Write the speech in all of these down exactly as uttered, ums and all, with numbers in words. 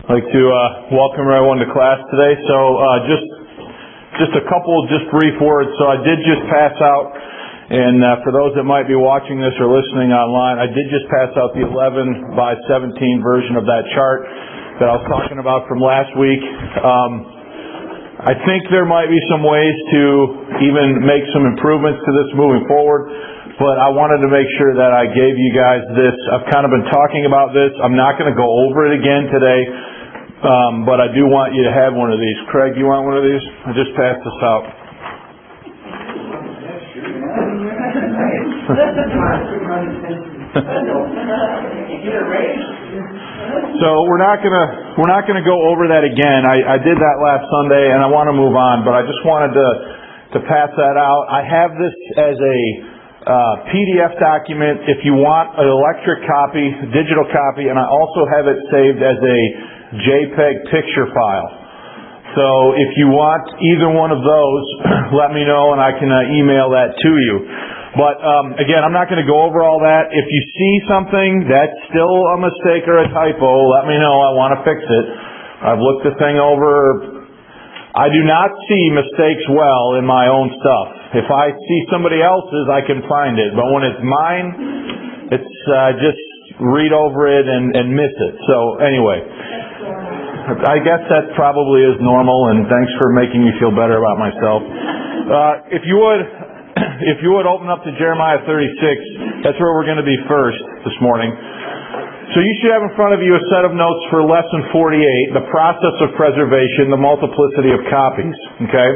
I'd like to uh, welcome everyone to class today. So uh, just just a couple just brief words. So I did just pass out, and uh, for those that might be watching this or listening online, I did just pass out the eleven by seventeen version of that chart that I was talking about from last week. Um, I think there might be some ways to even make some improvements to this moving forward, but I wanted to make sure that I gave you guys this. I've kind of been talking about this. I'm not going to go over it again today. Um, but I do want you to have one of these. Craig, you want one of these? I just passed this out. So we're not gonna we're not gonna go over that again. I, I did that last Sunday, and I want to move on. But I just wanted to to pass that out. I have this as a uh, P D F document. If you want an electric copy, digital copy, and I also have it saved as a JPEG picture file. So if you want either one of those, let me know and I can uh, email that to you. But um, again, I'm not going to go over all that. If you see something that's still a mistake or a typo, let me know. I want to fix it. I've looked the thing over. I do not see mistakes well in my own stuff. If I see somebody else's, I can find it. But when it's mine, it's uh, just read over it and, and miss it. So anyway, I guess that probably is normal, and thanks for making me feel better about myself. Uh, if you would, if you would open up to Jeremiah thirty-six, that's where we're going to be first this morning. So you should have in front of you a set of notes for lesson forty-eight, the process of preservation, the multiplicity of copies. Okay?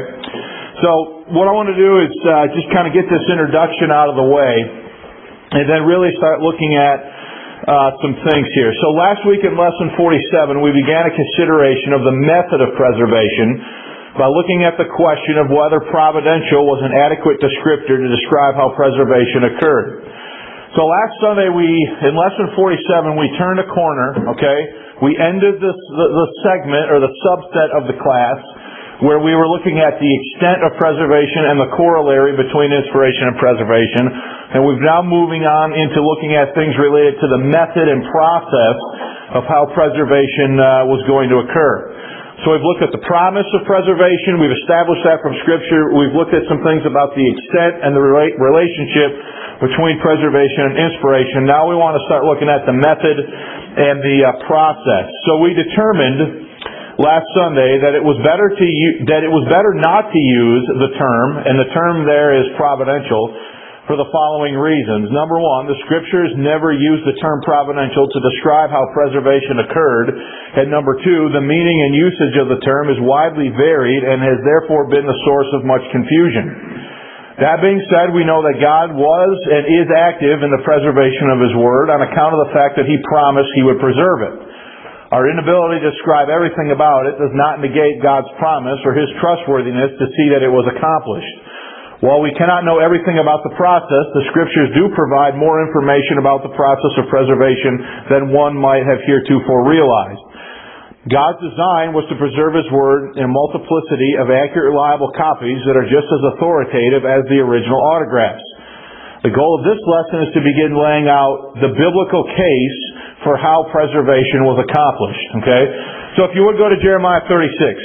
So what I want to do is uh, just kind of get this introduction out of the way, and then really start looking at Uh, some things here. So last week in lesson forty-seven, we began a consideration of the method of preservation by looking at the question of whether providential was an adequate descriptor to describe how preservation occurred. So last Sunday, we in lesson forty-seven, we turned a corner, okay? We ended this, the, the segment or the subset of the class where we were looking at the extent of preservation and the corollary between inspiration and preservation. And we're now moving on into looking at things related to the method and process of how preservation uh, was going to occur. So we've looked at the promise of preservation. We've established that from Scripture. We've looked at some things about the extent and the rela- relationship between preservation and inspiration. Now we want to start looking at the method and the uh, process. So we determined last Sunday that it was better to u- that it was better not to use the term, and the term there is providential, for the following reasons. Number one, the Scriptures never used the term providential to describe how preservation occurred. And number two, the meaning and usage of the term is widely varied and has therefore been the source of much confusion. That being said, we know that God was and is active in the preservation of His Word on account of the fact that He promised He would preserve it. Our inability to describe everything about it does not negate God's promise or His trustworthiness to see that it was accomplished. While we cannot know everything about the process, the Scriptures do provide more information about the process of preservation than one might have heretofore realized. God's design was to preserve His Word in a multiplicity of accurate, reliable copies that are just as authoritative as the original autographs. The goal of this lesson is to begin laying out the biblical case for how preservation was accomplished. Okay? So if you would go to Jeremiah thirty-six.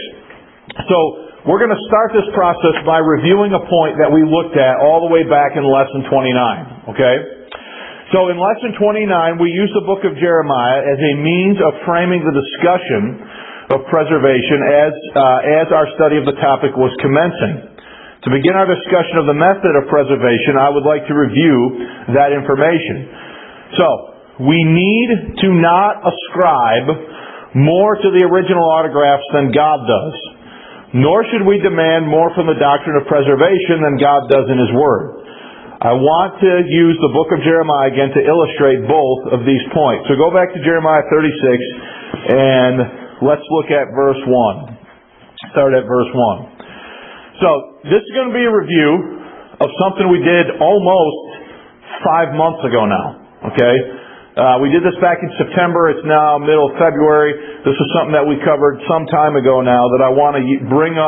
So we're going to start this process by reviewing a point that we looked at all the way back in lesson twenty-nine. Okay? So in lesson twenty-nine, we used the book of Jeremiah as a means of framing the discussion of preservation as, uh, as our study of the topic was commencing. To begin our discussion of the method of preservation, I would like to review that information. So, we need to not ascribe more to the original autographs than God does. Nor should we demand more from the doctrine of preservation than God does in His Word. I want to use the book of Jeremiah again to illustrate both of these points. So go back to Jeremiah thirty-six and let's look at verse one. Start at verse one. So this is going to be a review of something we did almost five months ago now. Okay? Uh, we did this back in September. It's now middle of February. This is something that we covered some time ago now that I want to bring up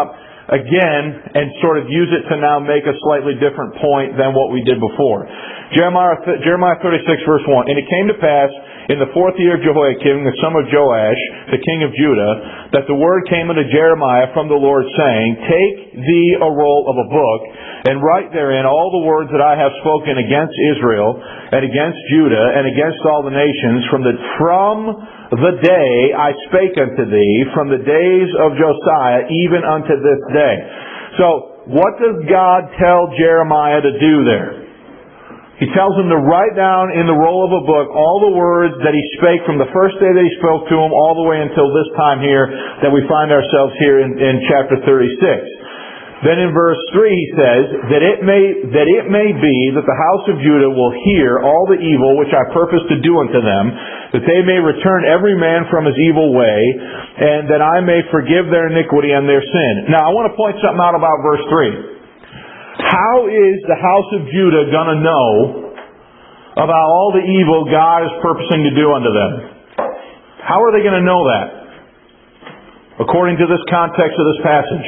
again and sort of use it to now make a slightly different point than what we did before. Jeremiah, Jeremiah thirty-six verse one. And it came to pass in the fourth year of Jehoiakim, the son of Joash, the king of Judah, that the word came unto Jeremiah from the Lord, saying, Take thee a roll of a book, and write therein all the words that I have spoken against Israel, and against Judah, and against all the nations, from the from the day I spake unto thee, from the days of Josiah, even unto this day. So, what does God tell Jeremiah to do there? He tells him to write down in the roll of a book all the words that he spake from the first day that he spoke to him all the way until this time here that we find ourselves here in, in chapter thirty-six. Then in verse three he says, that it may that it may be that the house of Judah will hear all the evil which I purpose to do unto them, that they may return every man from his evil way, and that I may forgive their iniquity and their sin. Now I want to point something out about verse three. How is the house of Judah going to know about all the evil God is purposing to do unto them? How are they going to know that? According to this context of this passage.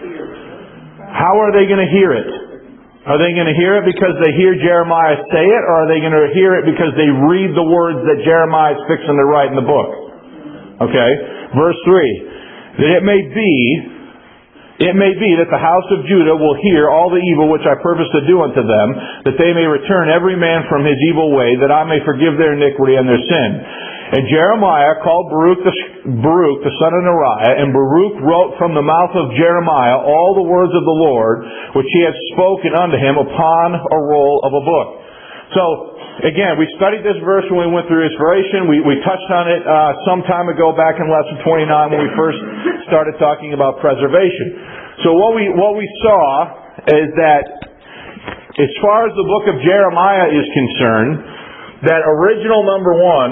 How are they going to hear it? Are they going to hear it because they hear Jeremiah say it, or are they going to hear it because they read the words that Jeremiah is fixing to write in the book? Okay. Verse three. That it may be It may be that the house of Judah will hear all the evil which I purpose to do unto them, that they may return every man from his evil way, that I may forgive their iniquity and their sin. And Jeremiah called Baruch the, Baruch the son of Neriah, and Baruch wrote from the mouth of Jeremiah all the words of the Lord, which he had spoken unto him upon a roll of a book. So, again, we studied this verse when we went through Inspiration. We, we touched on it uh, some time ago back in lesson twenty-nine when we first started talking about preservation. So what we what we saw is that as far as the book of Jeremiah is concerned, that original number one,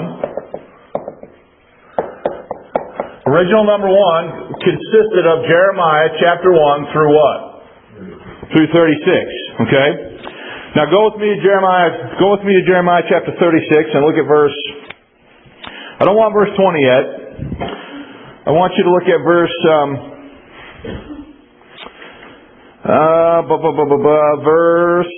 original number one consisted of Jeremiah chapter one through what? Through thirty-six. Okay? Now go with me to Jeremiah, go with me to Jeremiah chapter thirty-six and look at verse, I don't want verse twenty yet. I want you to look at verse, um, uh, bu- bu- bu- bu- bu- verse,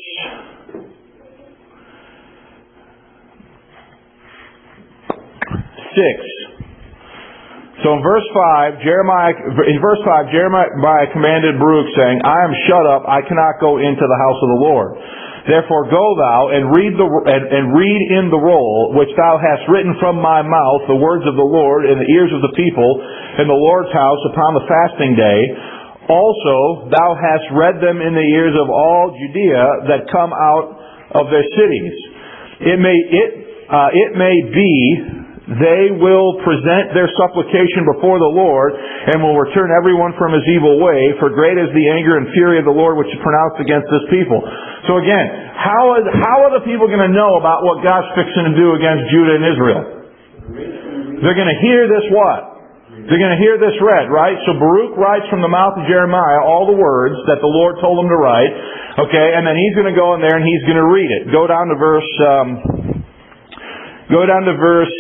six. So in verse five, Jeremiah, in verse five, Jeremiah commanded Baruch, saying, I am shut up, I cannot go into the house of the Lord. Therefore go thou and read the and, and read in the roll which thou hast written from my mouth the words of the Lord in the ears of the people in the Lord's house upon the fasting day. Also thou hast read them in the ears of all Judea that come out of their cities. It may it uh, it may be they will present their supplication before the Lord, and will return everyone from his evil way, for great is the anger and fury of the Lord which is pronounced against this people. So again, how is how are the people going to know about what God's fixing to do against Judah and Israel? They're going to hear this what? They're going to hear this read, right? So Baruch writes from the mouth of Jeremiah all the words that the Lord told him to write, okay, and then he's going to go in there and he's going to read it. Go down to verse... Um, Go down to verse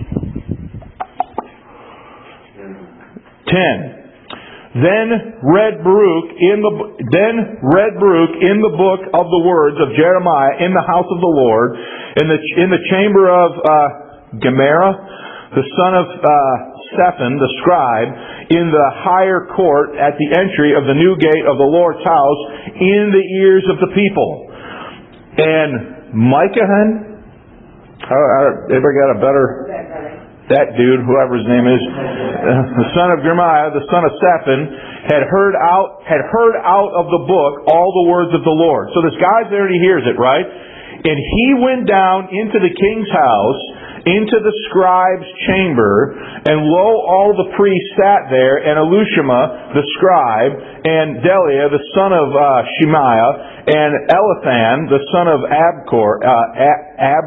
ten. Then read Baruch in the then read Baruch in the book of the words of Jeremiah in the house of the Lord, in the in the chamber of uh, Gemara, the son of uh, Shaphan, the scribe, in the higher court at the entry of the new gate of the Lord's house, in the ears of the people. And Micah. Everybody got a better... That dude, whoever his name is, uh, the son of Jeremiah, the son of Shaphan, had heard out had heard out of the book all the words of the Lord. So this guy's there and he hears it, right? And he went down into the king's house, into the scribe's chamber, and lo, all the priests sat there, and Elishama, the scribe, and Deliah, the son of uh, Shemaiah, and Elithan, the son of Abkor, uh, Ab,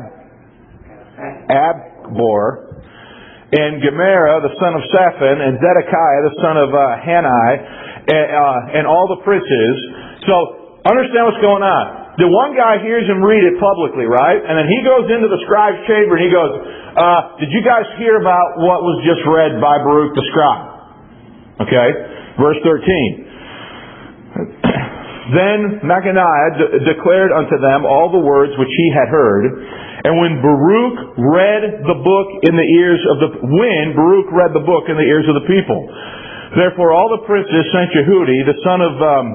Abbor, and Gemara, the son of Shaphan, and Zedekiah, the son of uh, Hanai, and, uh, and all the princes. So, understand what's going on. The one guy hears him read it publicly, right? And then he goes into the scribe's chamber and he goes, uh, did you guys hear about what was just read by Baruch the scribe? Okay? Verse thirteen. Then Machaniah de- declared unto them all the words which he had heard. And when Baruch read the book in the ears of the when Baruch read the book in the ears of the people, therefore all the princes sent Jehudi, the son of um,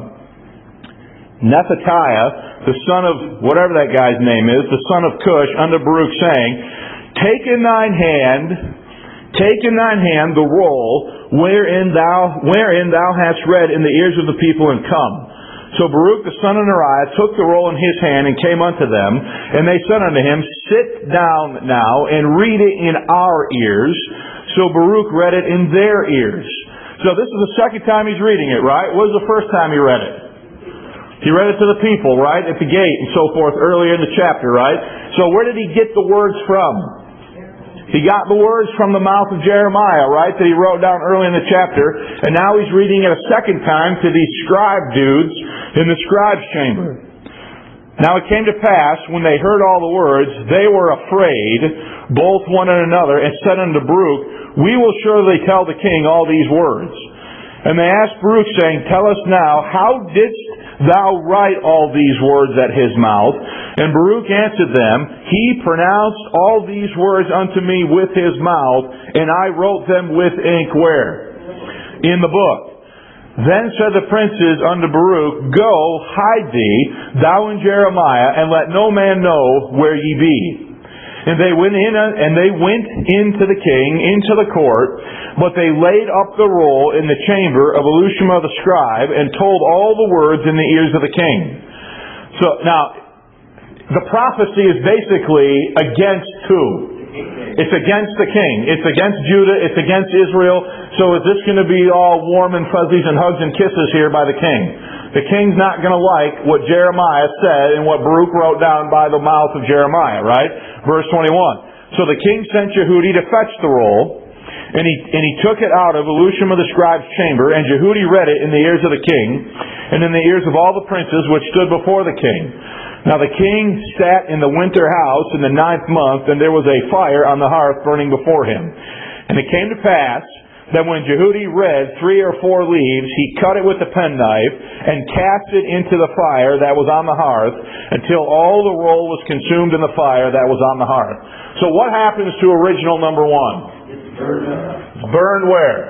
Nephatiah, the son of whatever that guy's name is, the son of Cush, unto Baruch, saying, Take in thine hand, take in thine hand the roll wherein thou wherein thou hast read in the ears of the people, and come. So Baruch the son of Neriah took the roll in his hand and came unto them, and they said unto him, Sit down now and read it in our ears. So Baruch read it in their ears. So this is the second time he's reading it, right? What was the first time he read it? He read it to the people, right? At the gate and so forth earlier in the chapter, right? So where did he get the words from? He got the words from the mouth of Jeremiah, right, that he wrote down early in the chapter. And now he's reading it a second time to these scribe dudes in the scribe's chamber. Now it came to pass, when they heard all the words, they were afraid, both one and another, and said unto Baruch, We will surely tell the king all these words. And they asked Baruch, saying, Tell us now, how didst thou write all these words at his mouth? And Baruch answered them, He pronounced all these words unto me with his mouth, and I wrote them with ink where? In the book. Then said the princes unto Baruch, Go, hide thee, thou and Jeremiah, and let no man know where ye be. And they went in, and they went into the king, into the court, but they laid up the roll in the chamber of Elishama the scribe, and told all the words in the ears of the king. So now, the prophecy is basically against who? It's against the king. It's against Judah. It's against Israel. So is this going to be all warm and fuzzies and hugs and kisses here by the king? The king's not going to like what Jeremiah said and what Baruch wrote down by the mouth of Jeremiah, right? Verse twenty-one. So the king sent Jehudi to fetch the roll, and he and he took it out of Elishama the scribe's chamber, and Jehudi read it in the ears of the king, and in the ears of all the princes which stood before the king. Now the king sat in the winter house in the ninth month, and there was a fire on the hearth burning before him. And it came to pass that when Jehudi read three or four leaves, he cut it with the penknife and cast it into the fire that was on the hearth, until all the roll was consumed in the fire that was on the hearth. So what happens to original number one? It's burned where?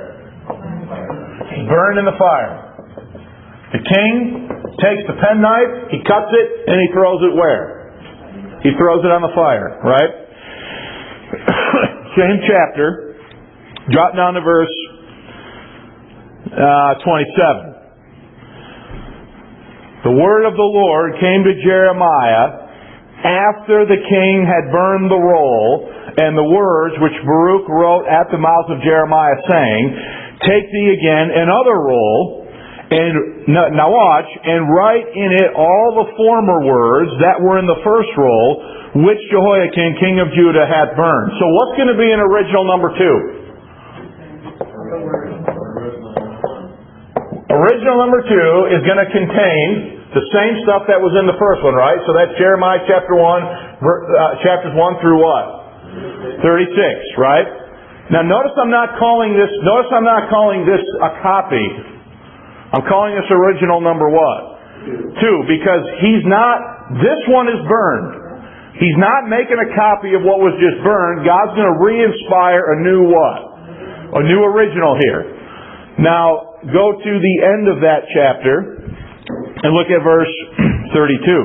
It's burned in the fire. The king takes the penknife, he cuts it, and he throws it where? He throws it on the fire, right? Same chapter. Drop down to verse uh, twenty-seven. The word of the Lord came to Jeremiah after the king had burned the roll, and the words which Baruch wrote at the mouth of Jeremiah, saying, Take thee again another roll, and now watch, and write in it all the former words that were in the first roll, which Jehoiakim king of Judah hath burned. So what's going to be in original number two? Original number two is going to contain the same stuff that was in the first one, right? So that's Jeremiah chapter one, uh, chapters one through what? thirty-six, right? Now notice I'm not calling this, notice I'm not calling this a copy. I'm calling this original number what? Two, because he's not, this one is burned. He's not making a copy of what was just burned. God's going to re-inspire a new what? A new original here. Now, go to the end of that chapter and look at verse thirty-two.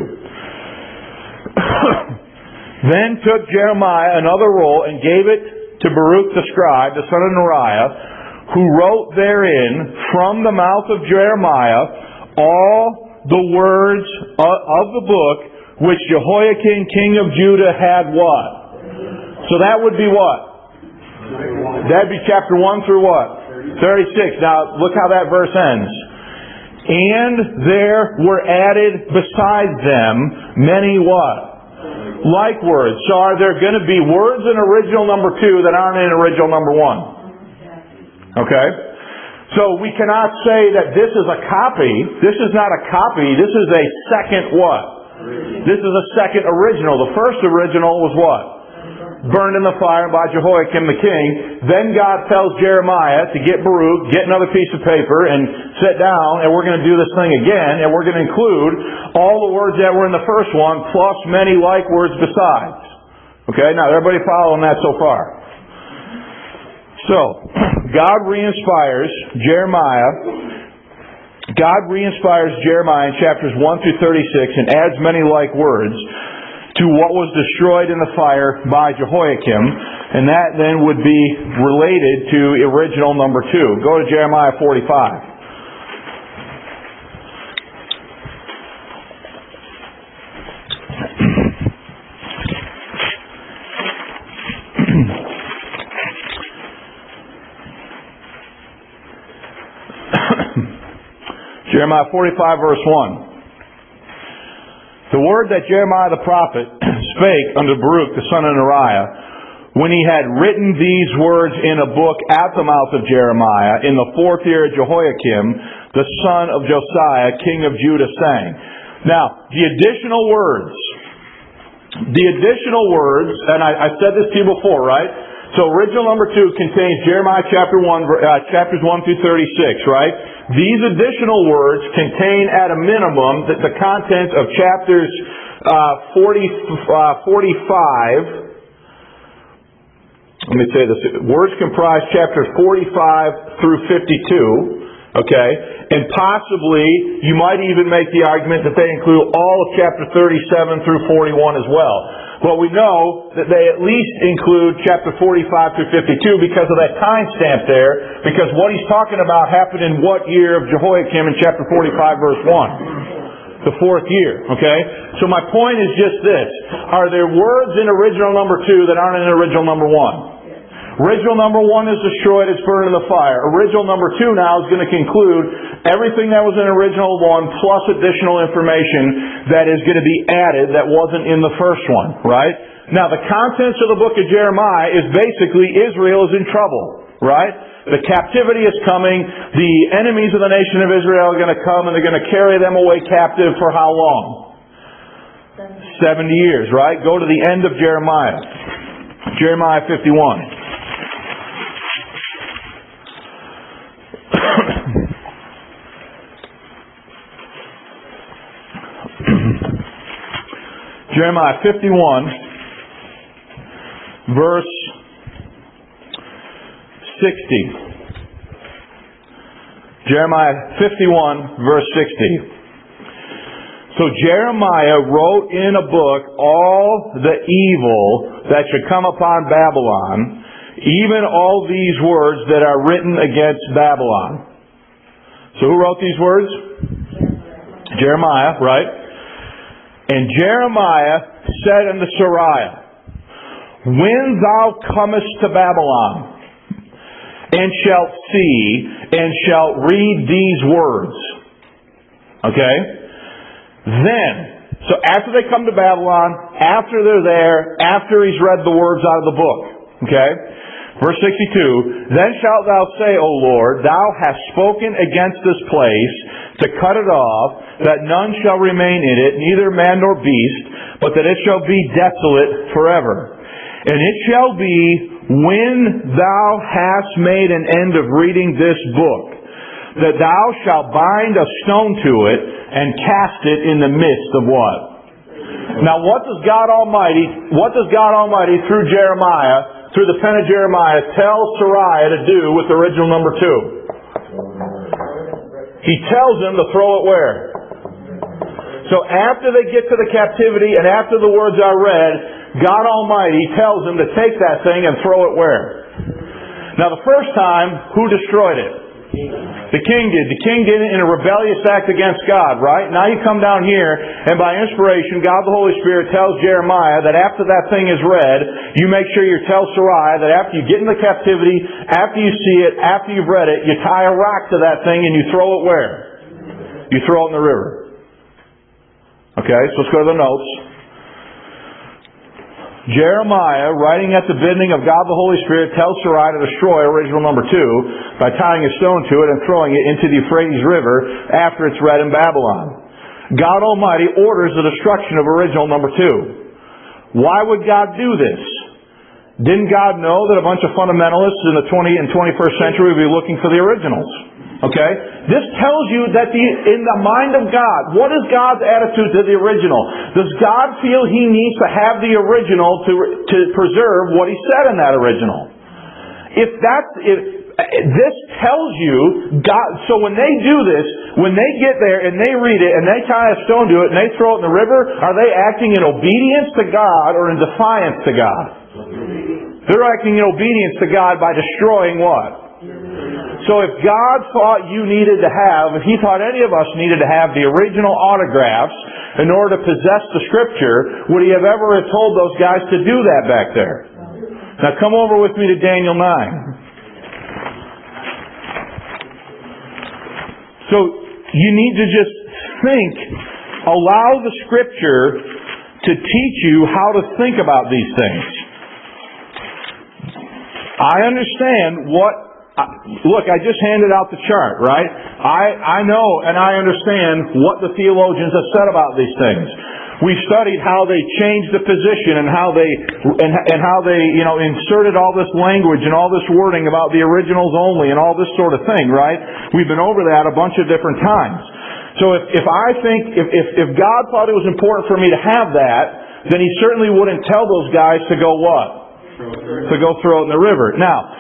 Then took Jeremiah another roll and gave it to Baruch the scribe, the son of Neriah, who wrote therein from the mouth of Jeremiah all the words of the book which Jehoiakim king of Judah had what? So that would be what? That'd be chapter one through what? thirty-six. Now look how that verse ends. And there were added beside them many what? Like words. So are there going to be words in original number two that aren't in original number one? Okay. So we cannot say that this is a copy. This is not a copy. This is a second what? This is a second original. The first original was what? burned in the fire by Jehoiakim the king. Then God tells Jeremiah to get Baruch, get another piece of paper, and sit down, and we're going to do this thing again, and we're going to include all the words that were in the first one, plus many like words besides. Okay, now everybody following that so far? So, God re-inspires Jeremiah. God re-inspires Jeremiah in chapters one through thirty-six and adds many like words to what was destroyed in the fire by Jehoiakim, and that then would be related to original number two. Go to Jeremiah forty-five. Jeremiah forty-five, verse one. The word that Jeremiah the prophet spake unto Baruch the son of Neriah, when he had written these words in a book at the mouth of Jeremiah, in the fourth year of Jehoiakim, the son of Josiah, king of Judah, saying. Now, the additional words, the additional words, and I, I said this to you before, right? So original number two contains Jeremiah chapter one, uh, chapters one through thirty-six, right? These additional words contain at a minimum the, the content of chapters uh, forty, uh, forty-five. Let me say this. Words comprise chapters forty-five through fifty-two. Okay? And possibly, you might even make the argument that they include all of chapter thirty-seven through forty-one as well. But we know that they at least include chapter forty-five through fifty-two because of that time stamp there, because what he's talking about happened in what year of Jehoiakim in chapter forty-five, verse one? The fourth year, okay? So my point is just this. Are there words in original number two that aren't in original number one? Original number one is destroyed, it's burned in the fire. Original number two now is going to conclude everything that was in original one plus additional information that is going to be added that wasn't in the first one, right? Now the contents of the book of Jeremiah is basically Israel is in trouble, right? The captivity is coming. The enemies of the nation of Israel are going to come and they're going to carry them away captive for how long? seventy years, right? Go to the end of Jeremiah. Jeremiah fifty-one. Jeremiah fifty-one, verse sixty. Jeremiah fifty-one, verse sixty. So Jeremiah wrote in a book all the evil that should come upon Babylon, even all these words that are written against Babylon. So who wrote these words? Jeremiah, right? And Jeremiah said unto Seraiah, when thou comest to Babylon, and shalt see, and shalt read these words, okay? Then, so after they come to Babylon, after they're there, after he's read the words out of the book, okay? Verse sixty-two, then shalt thou say, O Lord, thou hast spoken against this place to cut it off, that none shall remain in it, neither man nor beast, but that it shall be desolate forever. And it shall be, when thou hast made an end of reading this book, that thou shalt bind a stone to it, and cast it in the midst of what? Now what does God Almighty, what does God Almighty through Jeremiah, through the pen of Jeremiah, tell Seraiah to do with original number two? He tells him to throw it where? So after they get to the captivity and after the words are read, God Almighty tells them to take that thing and throw it where? Now the first time, who destroyed it? The king did. The king did it in a rebellious act against God, right? Now you come down here, and by inspiration, God the Holy Spirit tells Jeremiah that after that thing is read, you make sure you tell Seraiah that after you get in the captivity, after you see it, after you've read it, you tie a rock to that thing and you throw it where? You throw it in the river. Okay, so let's go to the notes. Jeremiah, writing at the bidding of God the Holy Spirit, tells Seraiah to destroy original number two by tying a stone to it and throwing it into the Euphrates River after it's read in Babylon. God Almighty orders the destruction of original number two. Why would God do this? Didn't God know that a bunch of fundamentalists in the twentieth and twenty-first century would be looking for the originals? Okay? This tells you that the, in the mind of God, what is God's attitude to the original? Does God feel He needs to have the original to, to preserve what He said in that original? If that's, if, this tells you, God, so when they do this, when they get there and they read it and they tie a stone to it and they throw it in the river, are they acting in obedience to God or in defiance to God? They're acting in obedience to God by destroying what? So if God thought you needed to have, if He thought any of us needed to have the original autographs in order to possess the Scripture, would He have ever have told those guys to do that back there? Now come over with me to Daniel nine. So you need to just think, allow the Scripture to teach you how to think about these things. I understand what Look, I just handed out the chart, right? I, I know and I understand what the theologians have said about these things. We've studied how they changed the position and how they and, and how they, you know, inserted all this language and all this wording about the originals only and all this sort of thing, right? We've been over that a bunch of different times. So if, if I think, if, if, if God thought it was important for me to have that, then He certainly wouldn't tell those guys to go what? To go throw it in the river. Now,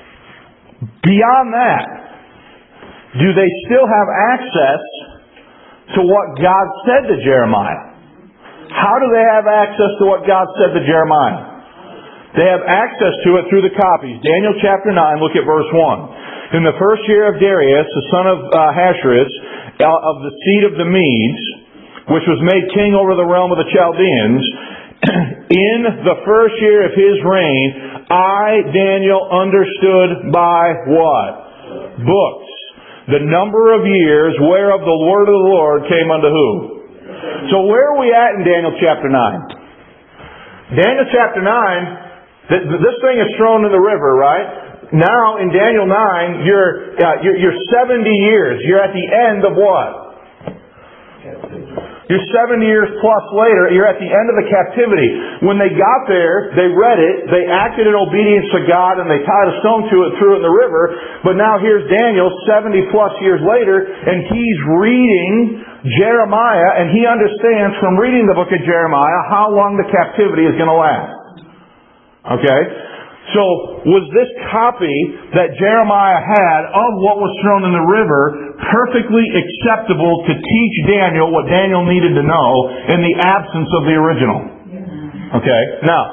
beyond that, do they still have access to what God said to Jeremiah? How do they have access to what God said to Jeremiah? They have access to it through the copies. Daniel chapter nine, look at verse one. In the first year of Darius, the son of uh, Ahasuerus, uh, of the seed of the Medes, which was made king over the realm of the Chaldeans, in the first year of his reign, I, Daniel, understood by what? Books. The number of years whereof the word of the Lord came unto who? So where are we at in Daniel chapter nine? Daniel chapter nine, this thing is thrown in the river, right? Now in Daniel nine, you're, uh, you're, you're seventy years. You're at the end of what? You're seventy years plus later, you're at the end of the captivity. When they got there, they read it, they acted in obedience to God, and they tied a stone to it, threw it in the river. But now here's Daniel, seventy plus years later, and he's reading Jeremiah, and he understands from reading the book of Jeremiah how long the captivity is going to last. Okay? So, was this copy that Jeremiah had of what was thrown in the river perfectly acceptable to teach Daniel what Daniel needed to know in the absence of the original? Okay, now,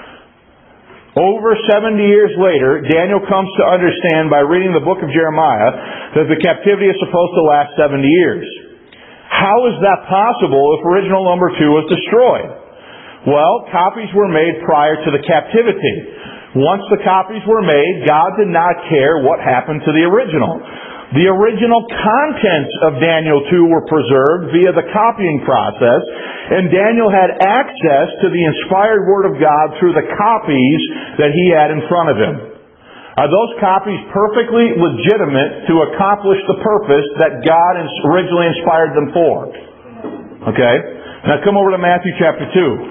over seventy years later, Daniel comes to understand by reading the book of Jeremiah that the captivity is supposed to last seventy years. How is that possible if original number two was destroyed? Well, copies were made prior to the captivity. Once the copies were made, God did not care what happened to the original. The original contents of Daniel two were preserved via the copying process, and Daniel had access to the inspired Word of God through the copies that he had in front of him. Are those copies perfectly legitimate to accomplish the purpose that God originally inspired them for? Okay? Now come over to Matthew chapter two.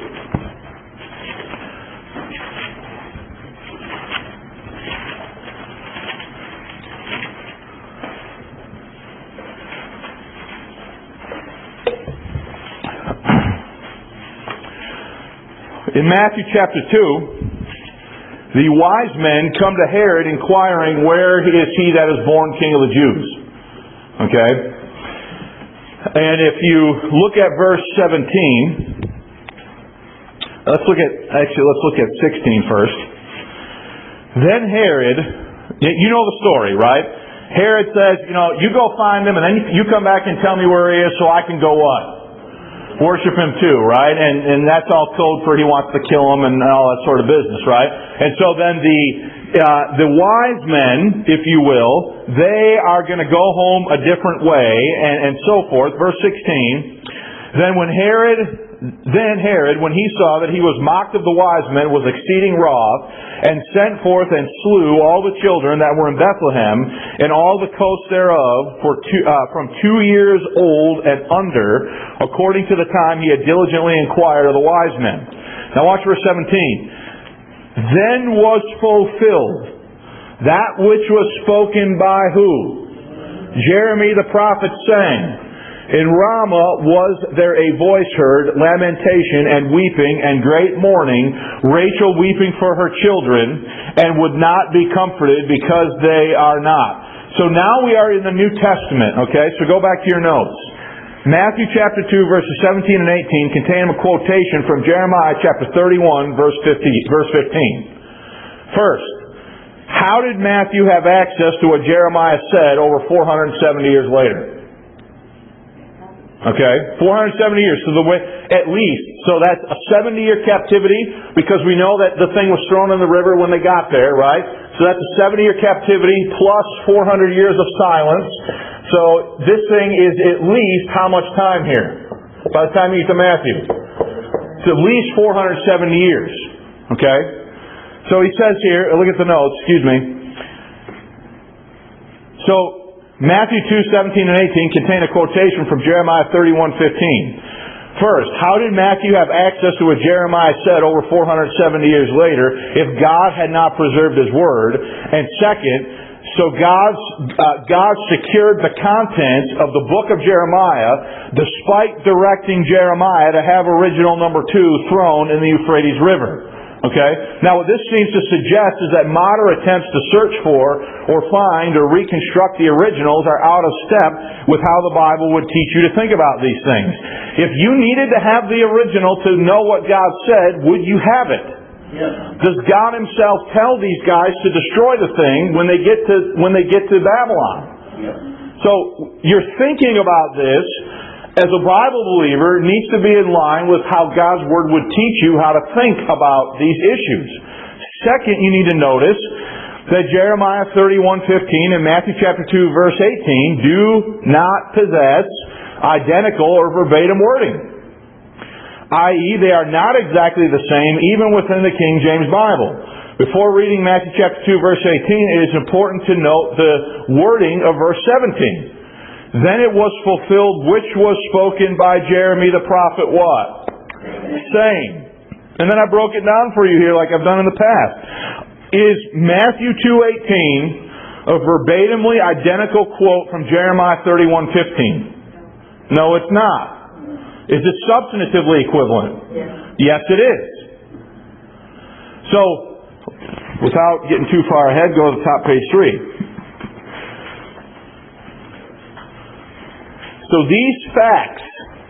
In Matthew chapter two, the wise men come to Herod inquiring, where is he that is born King of the Jews? Okay? And if you look at verse seventeen, let's look at, actually let's look at sixteen first. Then Herod, you know the story, right? Herod says, you know, you go find him and then you come back and tell me where he is so I can go what? Worship him too, right? And and that's all code for he wants to kill him and all that sort of business, right? And so then the uh, the wise men, if you will, they are going to go home a different way, and, and so forth. Verse sixteen. Then when Herod, then Herod, when he saw that he was mocked of the wise men, was exceeding wroth, and sent forth and slew all the children that were in Bethlehem and all the coasts thereof for two, uh, from two years old and under, according to the time he had diligently inquired of the wise men. Now watch verse seventeen. then was fulfilled that which was spoken by who? Jeremy the prophet, saying, in Ramah was there a voice heard, lamentation and weeping and great mourning, Rachel weeping for her children, and would not be comforted because they are not. So now we are in the New Testament, okay? So go back to your notes. Matthew chapter two, verses seventeen and eighteen contain a quotation from Jeremiah chapter thirty-one, verse fifteen. First, how did Matthew have access to what Jeremiah said over four hundred seventy years later? Okay, four hundred seventy years, so the way, at least, so that's a seventy-year captivity, because we know that the thing was thrown in the river when they got there, right? So that's a seventy-year captivity plus four hundred years of silence. So this thing is at least how much time here? By the time you get to Matthew, it's at least four hundred seventy years. Okay, so he says here, look at the notes. Excuse me. So Matthew two, seventeen and eighteen contain a quotation from Jeremiah thirty-one, fifteen. First, how did Matthew have access to what Jeremiah said over four hundred seventy years later if God had not preserved His Word? And second, so God's, uh, God secured the contents of the book of Jeremiah despite directing Jeremiah to have original number two thrown in the Euphrates River. Okay? Now what this seems to suggest is that modern attempts to search for or find or reconstruct the originals are out of step with how the Bible would teach you to think about these things. If you needed to have the original to know what God said, would you have it? Yeah. Does God Himself tell these guys to destroy the thing when they get to when they get to Babylon? Yeah. So your thinking about this as a Bible believer needs to be in line with how God's Word would teach you how to think about these issues. Second, you need to notice that Jeremiah thirty-one fifteen and Matthew chapter two verse eighteen do not possess identical or verbatim wording. that is, they are not exactly the same even within the King James Bible. Before reading Matthew chapter two verse eighteen, it is important to note the wording of verse seventeen. Then it was fulfilled which was spoken by Jeremy the prophet what? Saying. And then I broke it down for you here like I've done in the past. Is Matthew two eighteen a verbatimly identical quote from Jeremiah thirty-one fifteen? No, it's not. Is it substantively equivalent? Yes, it is. So, without getting too far ahead, go to the top page three. So these facts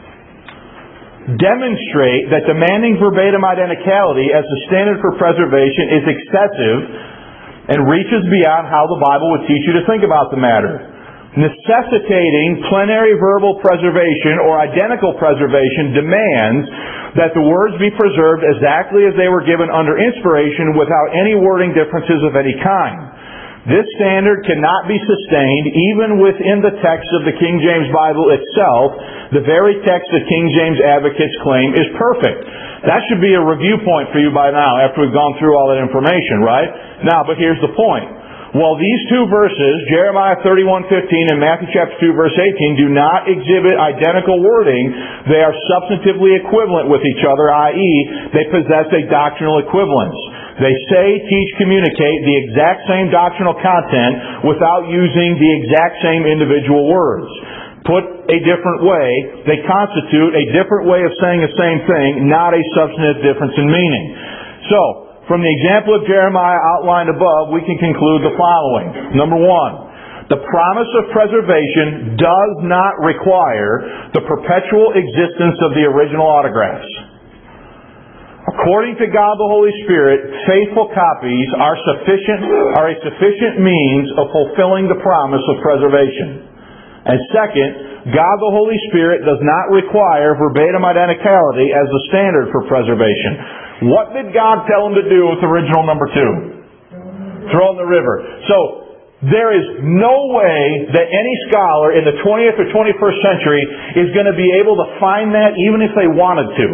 demonstrate that demanding verbatim identicality as the standard for preservation is excessive and reaches beyond how the Bible would teach you to think about the matter. Necessitating plenary verbal preservation or identical preservation demands that the words be preserved exactly as they were given under inspiration without any wording differences of any kind. This standard cannot be sustained even within the text of the King James Bible itself, the very text that King James advocates claim is perfect. That should be a review point for you by now after we've gone through all that information, right? Now, but here's the point. While these two verses, Jeremiah thirty-one fifteen and Matthew chapter two verse eighteen, do not exhibit identical wording, they are substantively equivalent with each other, that is, they possess a doctrinal equivalence. They say, teach, communicate the exact same doctrinal content without using the exact same individual words. Put a different way, they constitute a different way of saying the same thing, not a substantive difference in meaning. So, from the example of Jeremiah outlined above, we can conclude the following. Number one, the promise of preservation does not require the perpetual existence of the original autographs. According to God the Holy Spirit, faithful copies are sufficient, are a sufficient means of fulfilling the promise of preservation. And second, God the Holy Spirit does not require verbatim identicality as the standard for preservation. What did God tell him to do with original number two? Throw in the river. So, there is no way that any scholar in the twentieth or twenty-first century is going to be able to find that even if they wanted to.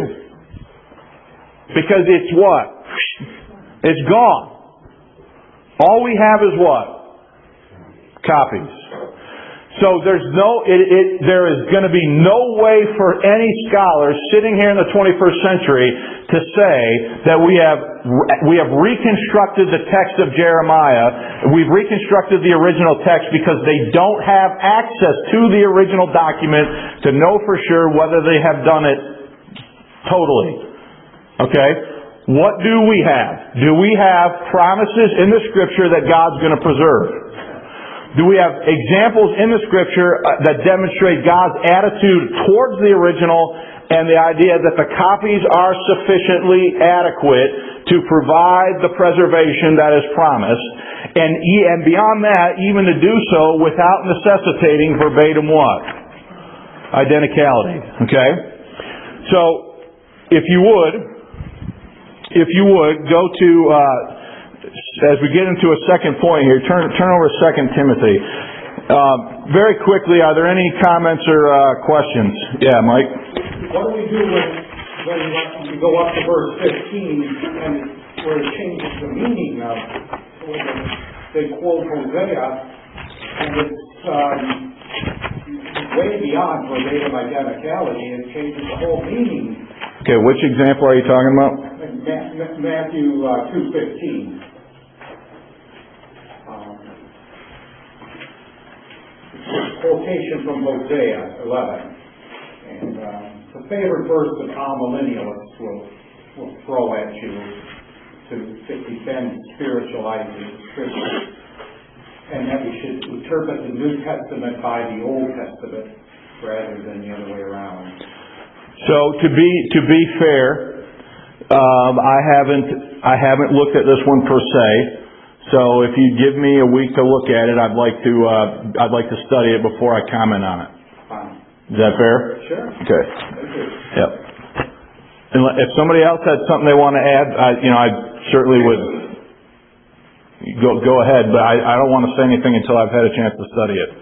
Because it's what? It's gone. All we have is what? Copies. So there's no, it, it, there is going to be no way for any scholar sitting here in the twenty-first century to say that we have we have reconstructed the text of Jeremiah. We've reconstructed the original text because they don't have access to the original document to know for sure whether they have done it totally. Okay? What do we have? Do we have promises in the Scripture that God's going to preserve? Do we have examples in the Scripture that demonstrate God's attitude towards the original and the idea that the copies are sufficiently adequate to provide the preservation that is promised? And, and beyond that, even to do so without necessitating verbatim what? Identicality. Okay? So, if you would, if you would, go to, uh, as we get into a second point here, turn, turn over to Second Timothy. Uh, very quickly, are there any comments or uh, questions? Yeah, Mike? What do we do when, when we go up to verse fifteen and where it changes the meaning of, when they quote Hosea, and it's um, way beyond verbatim identicality, it changes the whole meaning. Okay, which example are you talking about? Matthew uh, two fifteen. Um, quotation from Hosea eleven. And um, the favorite verse that amillennialists will, will throw at you to, to defend spiritualizing Scripture. And that we should interpret the New Testament by the Old Testament rather than the other way around. So to be to be fair, um, I haven't I haven't looked at this one per se. So if you give me a week to look at it, I'd like to uh, I'd like to study it before I comment on it. Fine. Is that fair? Sure. Okay. Yep. And if somebody else had something they want to add, I, you know, I certainly would go go ahead. But I, I don't want to say anything until I've had a chance to study it.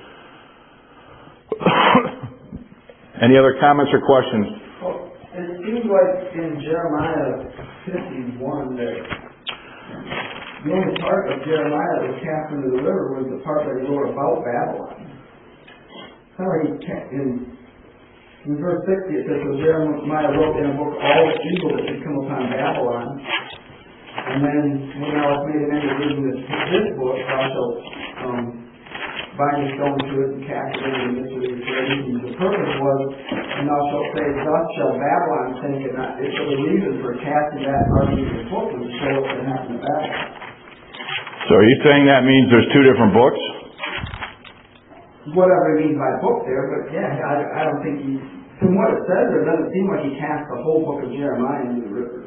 Any other comments or questions? Well, it seems like in Jeremiah fifty-one that the only part of Jeremiah that was cast into the river was the part that he wrote about Babylon. Kind of like in, in verse sixty it says, so Jeremiah wrote in a book all the evil that should come upon Babylon. And then when thou hast made an end of reading this, this book, thou shalt um, bind a stone to it and cast it into the midst of the Euphrates. The purpose was, and thou shalt say, thus shall Babylon think, and not. So the reason for casting that part into the book was to show what had happened to Babylon. So are you saying that means there's two different books? Whatever it means by book there, but yeah, I, I don't think he, from what it says, it doesn't seem like he cast the whole book of Jeremiah into the river.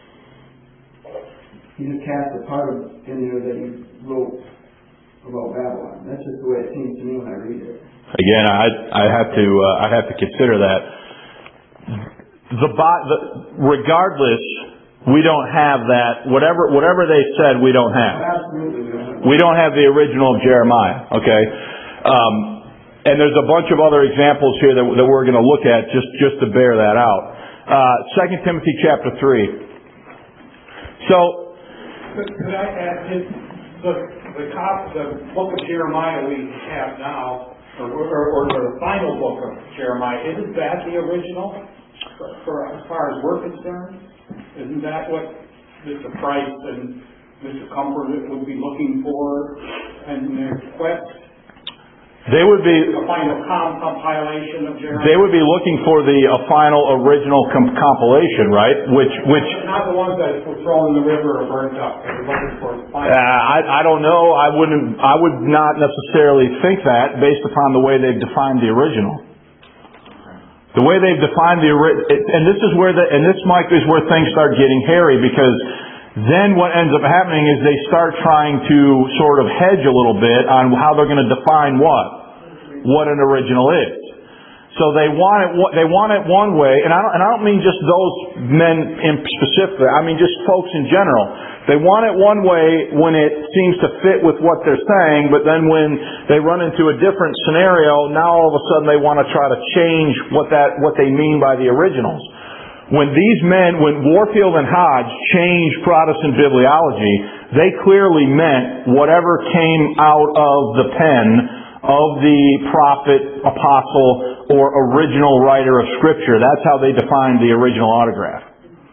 He just cast the part of in there that he wrote about Babylon. That's just the way it seems to me when I read it. Again, I I have to uh, I have to consider that. The, the regardless, we don't have that. Whatever whatever they said, we don't have. Absolutely, we don't have. We don't have the original of Jeremiah. Okay, um, and there's a bunch of other examples here that, that we're going to look at just just to bear that out. Uh, Second Timothy chapter three. So. Could, could I add, is the, the, cop, the book of Jeremiah we have now, or, or, or the final book of Jeremiah, isn't that the original for, for as far as we're concerned? Isn't that what Mister Price and Mister Comfort would be looking for in their quest? They would be a final com- compilation of Jeremiah. They would be looking for the a final original com- compilation, right? Which which not the ones that were thrown in the river or burnt up. They're looking for the final. Uh, I I don't know. I wouldn't. I would not necessarily think that based upon the way they've defined the original. The way they've defined the original, and this is where the and this, Mike, is where things start getting hairy, because then what ends up happening is they start trying to sort of hedge a little bit on how they're going to define what, what an original is. So they want it, they want it one way, and I don't, and I don't mean just those men in specific. I mean just folks in general. They want it one way when it seems to fit with what they're saying, but then when they run into a different scenario, now all of a sudden they want to try to change what that what they mean by the originals. When these men, when Warfield and Hodge changed Protestant bibliology, they clearly meant whatever came out of the pen of the prophet, apostle, or original writer of Scripture. That's how they defined the original autograph.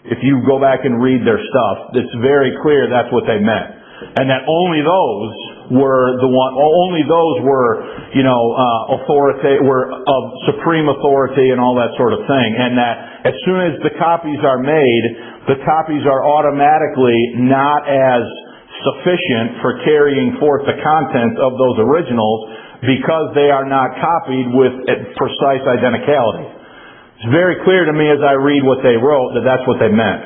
If you go back and read their stuff, it's very clear that's what they meant. And that only those were the one, only those were, you know, uh, authority, were of supreme authority and all that sort of thing. And that as soon as the copies are made, the copies are automatically not as sufficient for carrying forth the content of those originals because they are not copied with precise identicality. It's very clear to me as I read what they wrote that that's what they meant.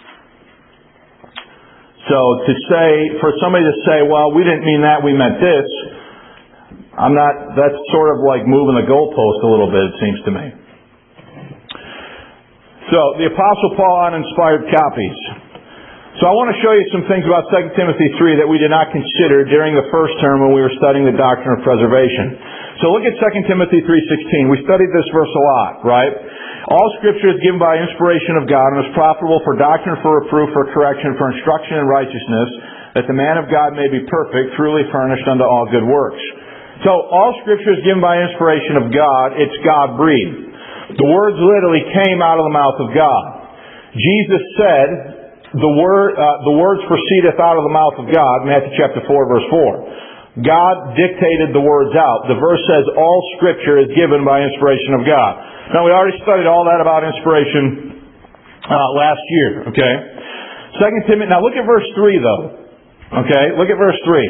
So to say, for somebody to say, well, we didn't mean that, we meant this, I'm not, that's sort of like moving the goalpost a little bit, it seems to me. So, the Apostle Paul on inspired copies. So I want to show you some things about Second Timothy three that we did not consider during the first term when we were studying the doctrine of preservation. So look at Second Timothy three sixteen. We studied this verse a lot, right? All Scripture is given by inspiration of God and is profitable for doctrine, for reproof, for correction, for instruction in righteousness, that the man of God may be perfect, truly furnished unto all good works. So all Scripture is given by inspiration of God. It's God-breathed. The words literally came out of the mouth of God. Jesus said, the word, uh, the words proceedeth out of the mouth of God, Matthew chapter four, verse four. God dictated the words out. The verse says all Scripture is given by inspiration of God. Now, we already studied all that about inspiration uh, last year, okay? Second Timothy, now look at verse three, though. Okay? Look at verse three.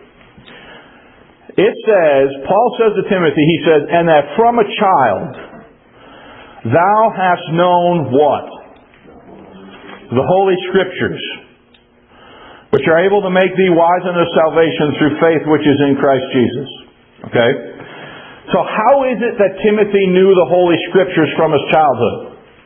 It says, Paul says to Timothy, he says, and that from a child thou hast known what? The Holy Scriptures, which are able to make thee wise unto salvation through faith which is in Christ Jesus. Okay? So how is it that Timothy knew the Holy Scriptures from his childhood?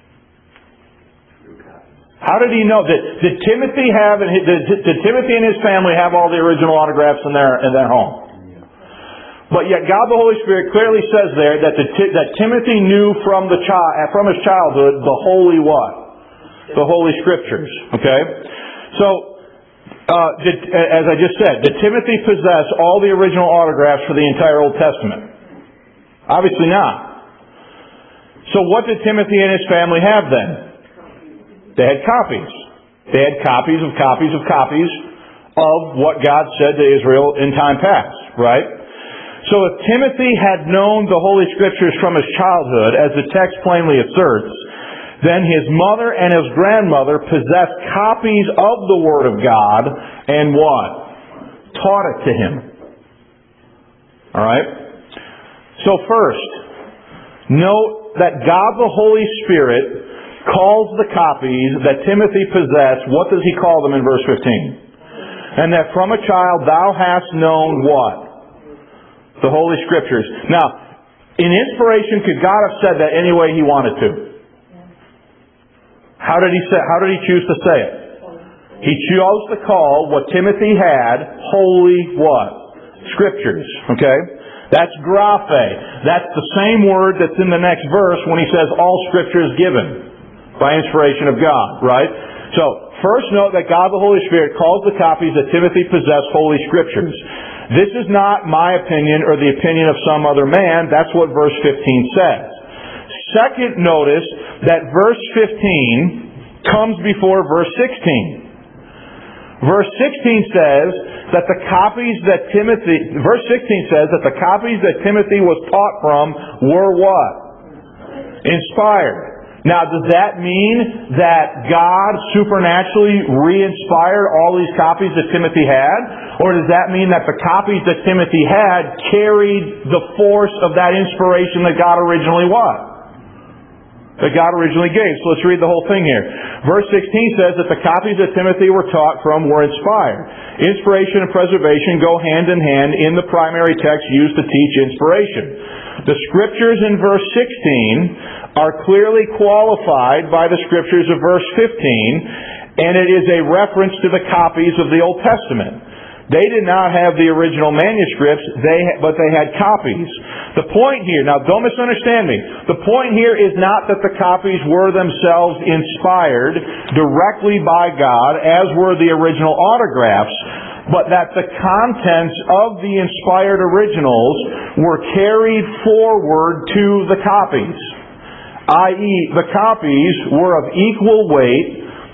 How did he know? Did, did Timothy have, did, did Timothy and his family have all the original autographs in their, in their home? But yet God the Holy Spirit clearly says there that, the, that Timothy knew from, the child, from his childhood the holy what? The Holy Scriptures. Okay? So, uh, did, as I just said, did Timothy possess all the original autographs for the entire Old Testament? Obviously not. So what did Timothy and his family have then? They had copies. They had copies of copies of copies of what God said to Israel in time past, right? So if Timothy had known the Holy Scriptures from his childhood, as the text plainly asserts, then his mother and his grandmother possessed copies of the Word of God and what? Taught it to him. Alright? So first, note that God the Holy Spirit calls the copies that Timothy possessed, what does he call them in verse fifteen? And that from a child thou hast known what? The Holy Scriptures. Now, in inspiration, could God have said that any way he wanted to? How did he say, how did he choose to say it? He chose to call what Timothy had holy what? Scriptures. Okay? That's graphe. That's the same word that's in the next verse when he says all Scripture is given by inspiration of God. Right? So, first note that God the Holy Spirit calls the copies that Timothy possessed holy Scriptures. This is not my opinion or the opinion of some other man. That's what verse fifteen says. Second, notice that verse fifteen comes before verse sixteen. Verse sixteen says that the copies that Timothy, verse sixteen says that the copies that Timothy was taught from were what? Inspired. Now, does that mean that God supernaturally re-inspired all these copies that Timothy had? Or does that mean that the copies that Timothy had carried the force of that inspiration that God originally what? That God originally gave. So let's read the whole thing here. Verse sixteen says that the copies that Timothy were taught from were inspired. Inspiration and preservation go hand in hand in the primary text used to teach inspiration. The Scriptures in verse sixteen are clearly qualified by the Scriptures of verse fifteen, and it is a reference to the copies of the Old Testament. They did not have the original manuscripts, they but they had copies. The point here, now don't misunderstand me, the point here is not that the copies were themselves inspired directly by God, as were the original autographs, but that the contents of the inspired originals were carried forward to the copies. that is, the copies were of equal weight,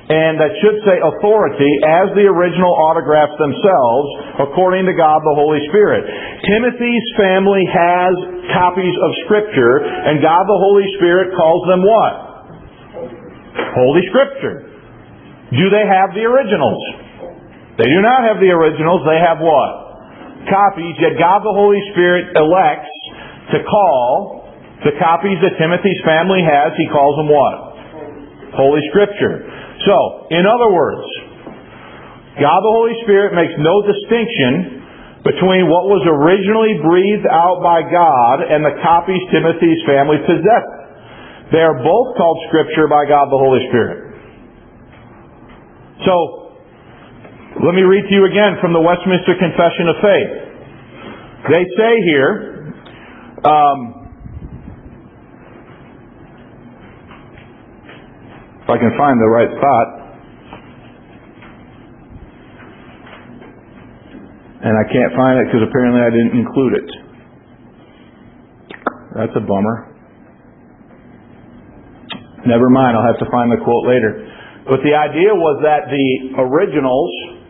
and that should say authority, as the original autographs themselves, according to God the Holy Spirit. Timothy's family has copies of Scripture, and God the Holy Spirit calls them what? Holy Scripture. Do they have the originals? They do not have the originals. They have what? Copies. Yet God the Holy Spirit elects to call the copies that Timothy's family has, He calls them what? Holy Scripture. So, in other words, God the Holy Spirit makes no distinction between what was originally breathed out by God and the copies Timothy's family possessed. They are both called Scripture by God the Holy Spirit. So, let me read to you again from the Westminster Confession of Faith. They say here, um, if I can find the right spot, and I can't find it because apparently I didn't include it. That's a bummer. Never mind, I'll have to find the quote later. But the idea was that the originals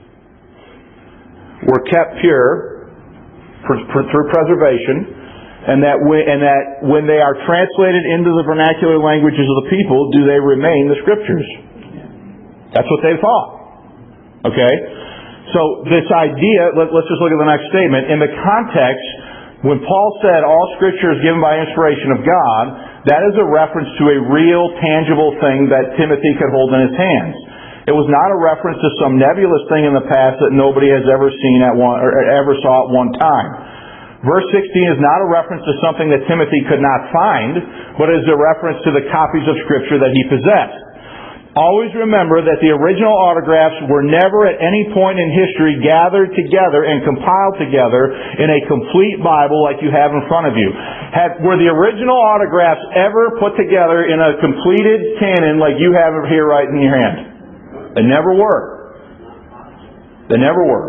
were kept pure for, for, through preservation, and that, we, and that when they are translated into the vernacular languages of the people, do they remain the Scriptures? That's what they thought. Okay? So this idea, let, let's just look at the next statement. In the context, when Paul said all Scripture is given by inspiration of God, that is a reference to a real, tangible thing that Timothy could hold in his hands. It was not a reference to some nebulous thing in the past that nobody has ever seen at one, or ever saw at one time. Verse sixteen is not a reference to something that Timothy could not find, but is a reference to the copies of Scripture that he possessed. Always remember that the original autographs were never at any point in history gathered together and compiled together in a complete Bible like you have in front of you. Had, were the original autographs ever put together in a completed canon like you have it here right in your hand? They never were. They never were.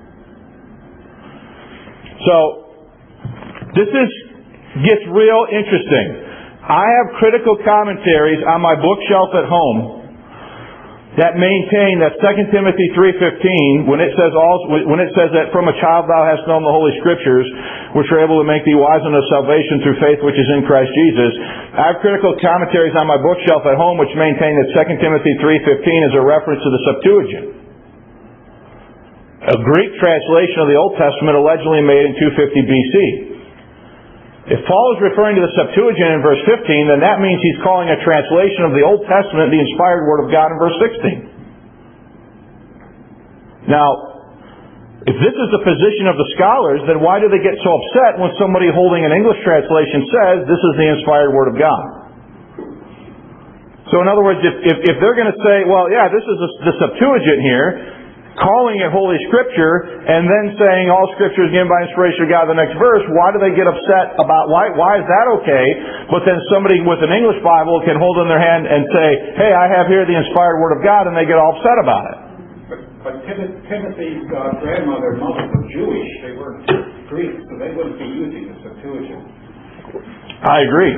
So, this is gets real interesting. I have critical commentaries on my bookshelf at home that maintain that Second Timothy three fifteen, when it says all, when it says that from a child thou hast known the Holy Scriptures, which are able to make thee wise unto salvation through faith which is in Christ Jesus. I have critical commentaries on my bookshelf at home which maintain that Second Timothy three fifteen is a reference to the Septuagint, a Greek translation of the Old Testament allegedly made in two fifty B C. If Paul is referring to the Septuagint in verse fifteen, then that means he's calling a translation of the Old Testament the inspired Word of God in verse sixteen. Now, if this is the position of the scholars, then why do they get so upset when somebody holding an English translation says this is the inspired Word of God? So in other words, if, if, if they're going to say, well, yeah, this is the, the Septuagint here, calling it Holy Scripture, and then saying all Scripture is given by inspiration of God, the next verse, why do they get upset about, why Why is that okay? But then somebody with an English Bible can hold in their hand and say, hey, I have here the inspired Word of God, and they get all upset about it. But, but Tim- Timothy's uh, grandmother and mother were Jewish. They weren't Greek, so they wouldn't be using the Septuagint. I agree.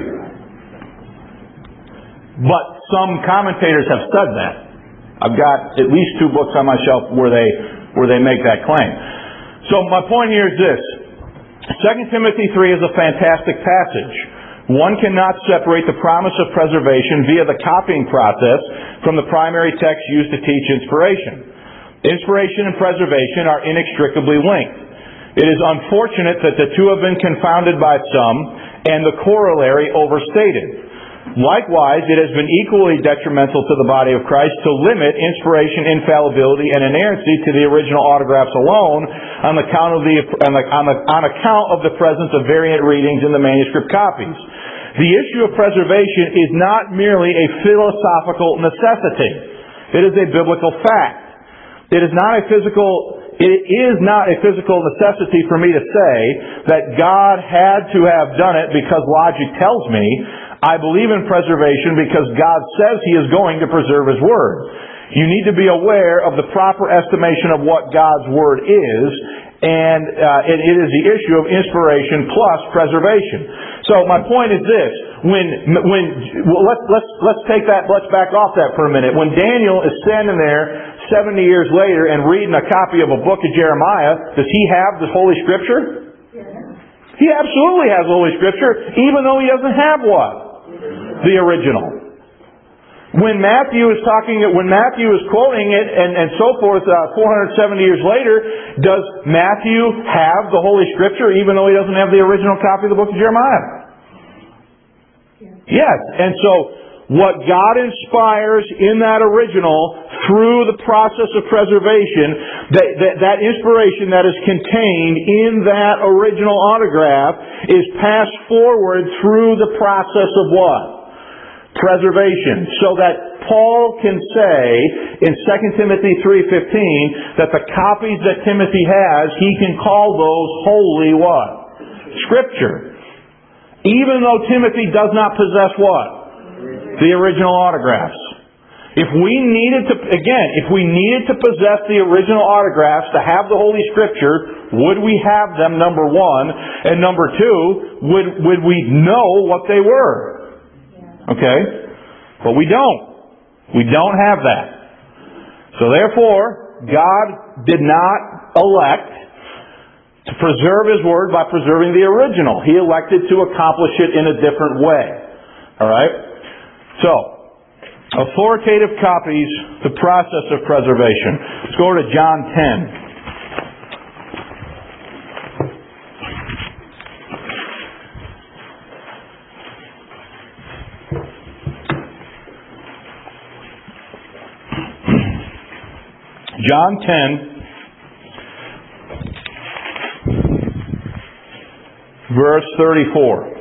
But some commentators have said that. I've got at least two books on my shelf where they where they make that claim. So my point here is this. Second Timothy three is a fantastic passage. One cannot separate the promise of preservation via the copying process from the primary text used to teach inspiration. Inspiration and preservation are inextricably linked. It is unfortunate that the two have been confounded by some and the corollary overstated. Likewise, it has been equally detrimental to the body of Christ to limit inspiration, infallibility, and inerrancy to the original autographs alone on account of the on, the, on, the, on account of the presence of variant readings in the manuscript copies. The issue of preservation is not merely a philosophical necessity. It is a biblical fact. It is not a physical It is not a physical necessity for me to say that God had to have done it because logic tells me. I believe in preservation because God says He is going to preserve His Word. You need to be aware of the proper estimation of what God's Word is, and uh, it, it is the issue of inspiration plus preservation. So my point is this. when, when, well, let's, let's, let's take that, let's back off that for a minute. When Daniel is standing there seventy years later and reading a copy of a book of Jeremiah, does he have the Holy Scripture? He absolutely has the Holy Scripture, even though he doesn't have what? The original. When Matthew is talking, when Matthew is quoting it and, and so forth, uh, four hundred seventy years later, does Matthew have the Holy Scripture even though he doesn't have the original copy of the book of Jeremiah? Yes. And so, what God inspires in that original through the process of preservation, that, that, that inspiration that is contained in that original autograph is passed forward through the process of what? Preservation, so that Paul can say in Second Timothy three fifteen that the copies that Timothy has, he can call those holy what? Scripture. Even though Timothy does not possess what? The original autographs. If we needed to, again, if we needed to possess the original autographs to have the Holy Scripture, would we have them, number one? And number two, would, would we know what they were? Okay? But we don't. We don't have that. So therefore, God did not elect to preserve His Word by preserving the original. He elected to accomplish it in a different way. Alright? So, authoritative copies, the process of preservation. Let's go over to John ten. John ten, verse thirty-four.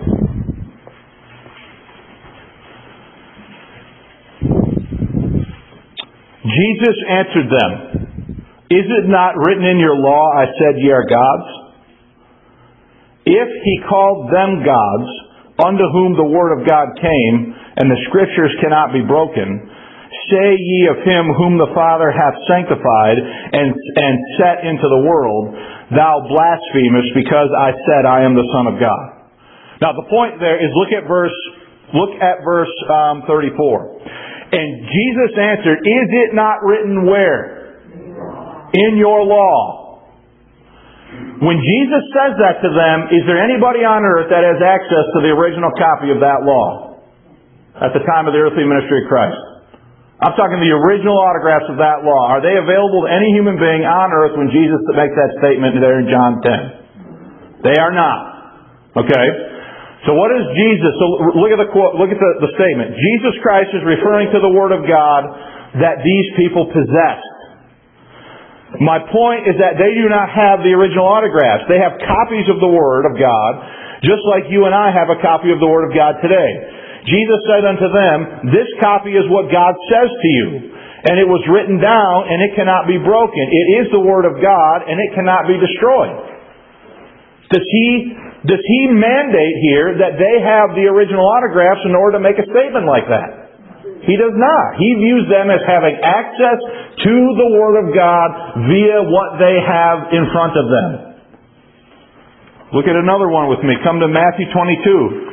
Jesus answered them, "Is it not written in your law, I said ye are gods? If He called them gods, unto whom the word of God came, and the Scriptures cannot be broken, say ye of Him whom the Father hath sanctified and, and set into the world, thou blasphemest, because I said I am the Son of God." Now the point there is look at verse look at verse um, thirty-four. And Jesus answered, "Is it not written where? In your law." When Jesus says that to them, is there anybody on earth that has access to the original copy of that law at the time of the earthly ministry of Christ? I'm talking the original autographs of that law. Are they available to any human being on earth when Jesus makes that statement there in John ten? They are not. Okay? So what is Jesus? So look at the quote, look at the, the statement. Jesus Christ is referring to the Word of God that these people possess. My point is that they do not have the original autographs. They have copies of the Word of God, just like you and I have a copy of the Word of God today. Jesus said unto them, "This copy is what God says to you. And it was written down, and it cannot be broken. It is the Word of God, and it cannot be destroyed." Does He, does He mandate here that they have the original autographs in order to make a statement like that? He does not. He views them as having access to the Word of God via what they have in front of them. Look at another one with me. Come to Matthew twenty-two.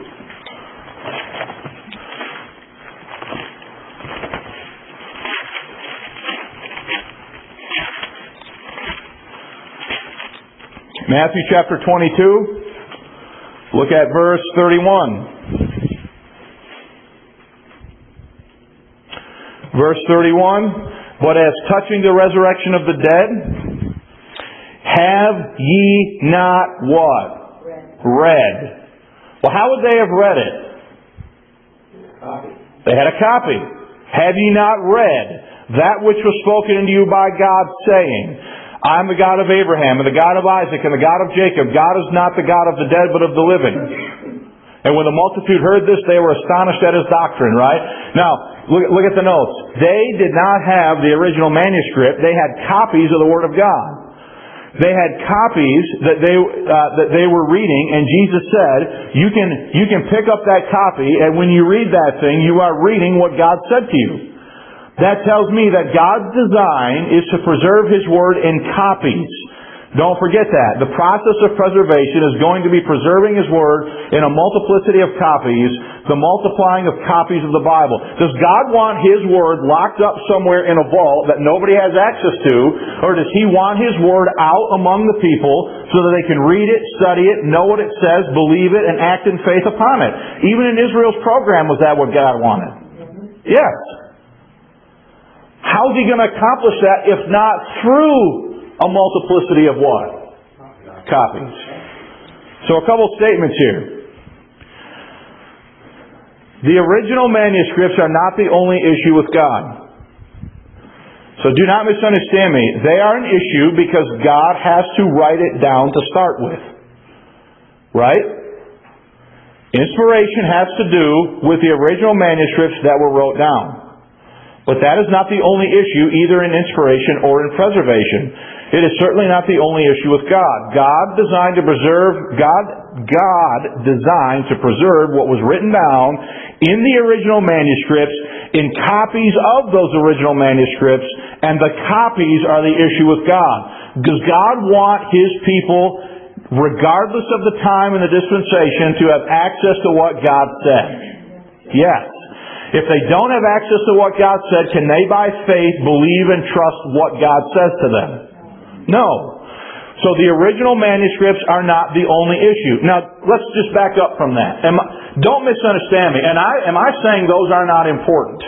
Matthew chapter twenty-two, look at verse thirty-one. Verse thirty-one, "But as touching the resurrection of the dead, have ye not" what? Read. Read. Well, how would they have read it? Copy. They had a copy. "Have ye not read that which was spoken unto you by God, saying, I am the God of Abraham, and the God of Isaac, and the God of Jacob. God is not the God of the dead, but of the living." And when the multitude heard this, they were astonished at His doctrine, right? Now, look, look at the notes. They did not have the original manuscript. They had copies of the Word of God. They had copies that they uh, that they were reading, and Jesus said, you can, you can pick up that copy, and when you read that thing, you are reading what God said to you. That tells me that God's design is to preserve His Word in copies, Don't forget that. The process of preservation is going to be preserving His Word in a multiplicity of copies, the multiplying of copies of the Bible. Does God want His Word locked up somewhere in a vault that nobody has access to, or does He want His Word out among the people so that they can read it, study it, know what it says, believe it, and act in faith upon it? Even in Israel's program, was that what God wanted? Yes. How's He going to accomplish that if not through a multiplicity of what? Copies. So a couple statements here. The original manuscripts are not the only issue with God. So do not misunderstand me. They are an issue because God has to write it down to start with. Right? Inspiration has to do with the original manuscripts that were wrote down. But that is not the only issue either in inspiration or in preservation. It is certainly not the only issue with God. God designed to preserve, God, God designed to preserve what was written down in the original manuscripts in copies of those original manuscripts, and the copies are the issue with God. Does God want His people, regardless of the time and the dispensation, to have access to what God said? Yes. If they don't have access to what God said, can they by faith believe and trust what God says to them? No. So the original manuscripts are not the only issue. Now, let's just back up from that. Am I, don't misunderstand me. And I, am I saying those are not important?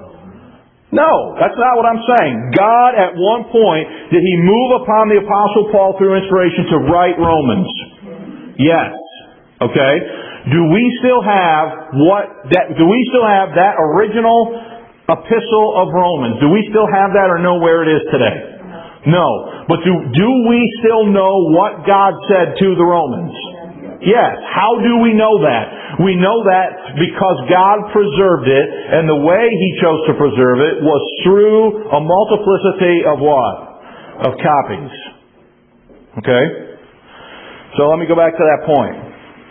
No, that's not what I'm saying. God, at one point, did He move upon the Apostle Paul through inspiration to write Romans? Yes. Okay? Do we still have what that do we still have that original epistle of Romans? Do we still have that or know where it is today? No. But do do we still know what God said to the Romans? Yes. How do we know that? We know that because God preserved it, and the way He chose to preserve it was through a multiplicity of what? Of copies. Okay? So let me go back to that point.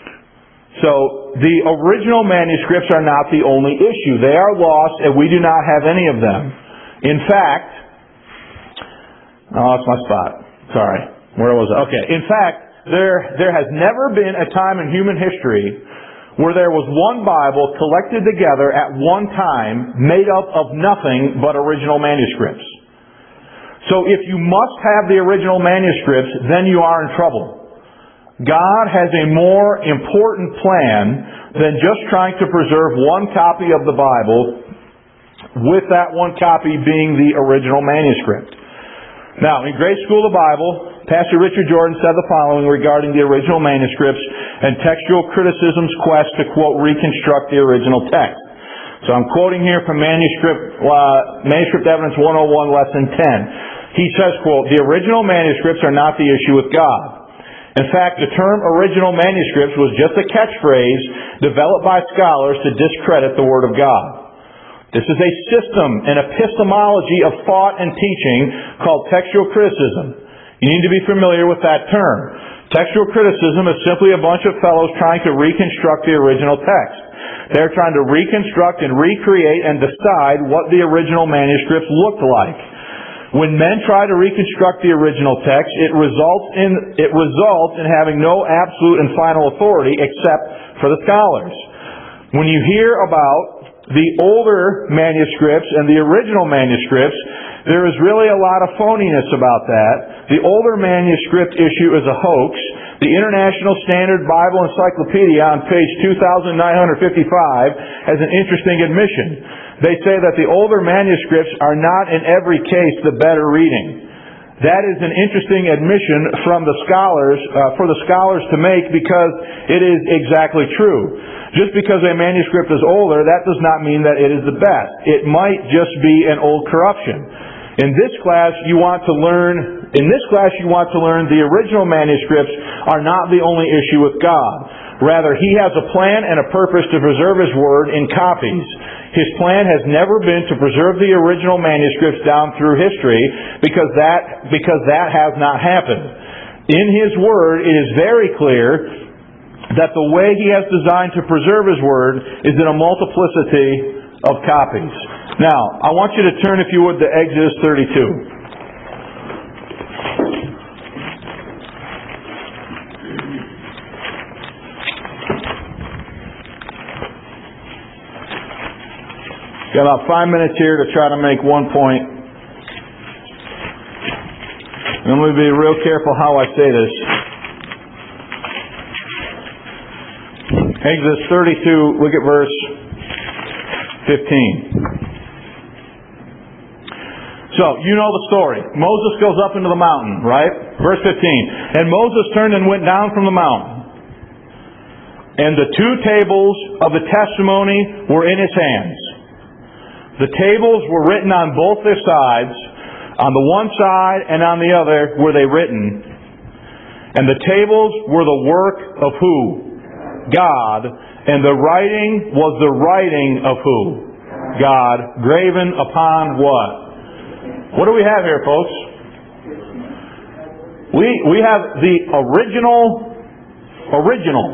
So, the original manuscripts are not the only issue. They are lost, and we do not have any of them. In fact, oh, that's my spot. Sorry. Where was it? Okay. In fact, there, there has never been a time in human history where there was one Bible collected together at one time, made up of nothing but original manuscripts. So, if you must have the original manuscripts, then you are in trouble. God has a more important plan than just trying to preserve one copy of the Bible, with that one copy being the original manuscript. Now, in Grade School of the Bible, Pastor Richard Jordan said the following regarding the original manuscripts and textual criticism's quest to, quote, reconstruct the original text. So I'm quoting here from Manuscript, uh, Manuscript Evidence one oh one, Lesson ten. He says, quote, the original manuscripts are not the issue with God. In fact, the term original manuscripts was just a catchphrase developed by scholars to discredit the Word of God. This is a system, an epistemology of thought and teaching called textual criticism. You need to be familiar with that term. Textual criticism is simply a bunch of fellows trying to reconstruct the original text. They're trying to reconstruct and recreate and decide what the original manuscripts looked like. When men try to reconstruct the original text, it results in it results in having no absolute and final authority except for the scholars. When you hear about the older manuscripts and the original manuscripts, there is really a lot of phoniness about that. The older manuscript issue is a hoax. The International Standard Bible Encyclopedia on page two thousand nine hundred fifty-five has an interesting admission. They say that the older manuscripts are not in every case the better reading. That is an interesting admission from the scholars, uh, for the scholars to make, because it is exactly true. Just because a manuscript is older, that does not mean that it is the best. It might just be an old corruption. In this class, you want to learn, in this class you want to learn the original manuscripts are not the only issue with God. Rather, He has a plan and a purpose to preserve His Word in copies. His plan has never been to preserve the original manuscripts down through history, because that, because that has not happened. In His Word, it is very clear that the way He has designed to preserve His Word is in a multiplicity of copies. Now, I want you to turn, if you would, to Exodus thirty-two. Got about five minutes here to try to make one point. I'm going to be real careful how I say this. Exodus thirty-two, look at verse fifteen. So, you know the story. Moses goes up into the mountain, right? Verse fifteen. And Moses turned and went down from the mountain. And the two tables of the testimony were in his hands. The tables were written on both their sides. On the one side and on the other were they written. And the tables were the work of who? God. And the writing was the writing of who? God. Graven upon what? What do we have here, folks? We we have the original, original,